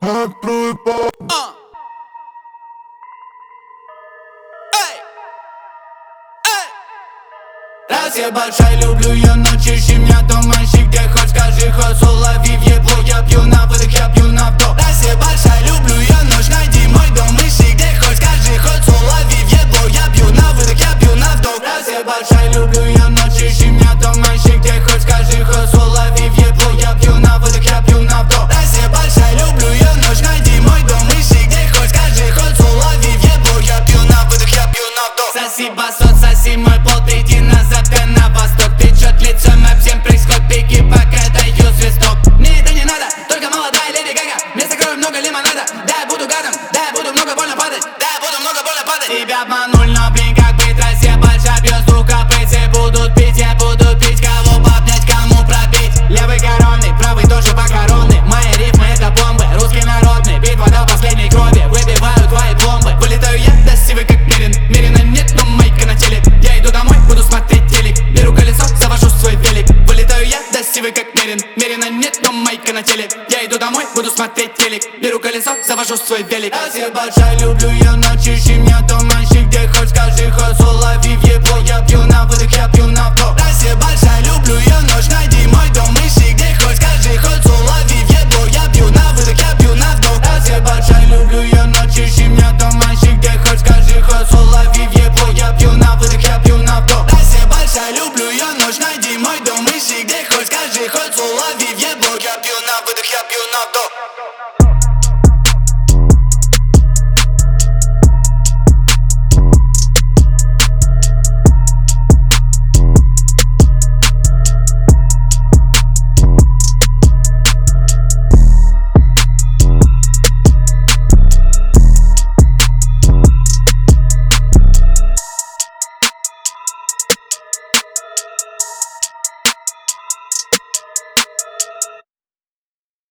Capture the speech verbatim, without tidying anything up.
Открой пап. Uh. Эй! Эй! Раз я большая, люблю ее, но ищи меня дома, ищи где хоть, скажи хоть, улови в ебло. Я пью на выдох, я пью на вдох. Раз я большая, люблю ее, ночь, найди мой дом, ищи где хоть, скажи хоть, улови в ебло. Я пью на выдох, я пью на вдох. Раз я большая, люблю ее, ночь, ищи меня дома, ищи где хоть, скажи хоть, улови в ебло. Я пью на выдох, я пью на вдох. Раз я большая, люблю ее, ночь, найди мой дом, ищи где хоть, скажи хоть, улови в ебло. Я пью на выдох, я пью на вдох. Соси басот, соси мой пол, ты иди на запад, на восток. Течет лицом, об всем происходит, беги, пока даю свисток. Мне это не надо, только молодая леди Гага. Вместо крови много лимонада, да, я буду гадом, да, я буду много больно падать, да, я буду много больно падать. Тебя обманули, но блин, как быть, раз я большая, бьет стука, все будут пить, я буду пить, кого пообнять, кому пробить. Левый коронный, правый тоже покоронный. Мои рифмы это бомбы, русский народный. Битва до последней крови, выбиваю твои пломбы. Вылетаю я, да сивый как Мерин. Мерина нет, но майка на теле. Я иду домой, буду смотреть телек. Беру колесо, завожу свой велик. Вылетаю я, да сивый как Мерин. Мерина нет, но майка на теле. Я иду домой, буду смотреть телек. Беру колесо, завожу свой велик. Раз я большая, люблю ее, ночь, ищи меня дома, ищи где хоть, скажи хоть, улови в ебло. Я пью на выдох, я пью на вдох. Раз я большая, люблю ее, ночь, найди мой дом, ищи где хоть, скажи хоть, улови в ебло. Я пью на выдох, я пью на вдох. Раз я большая, люблю ее, ночь, ищи меня дома, ищи где хоть, скажи хоть, улови в ебло. Я пью на выдох, я пью на вдох. Раз я большая, люблю ее, ночь, найди мой дом, ищи где хоть, скажи хоть, улови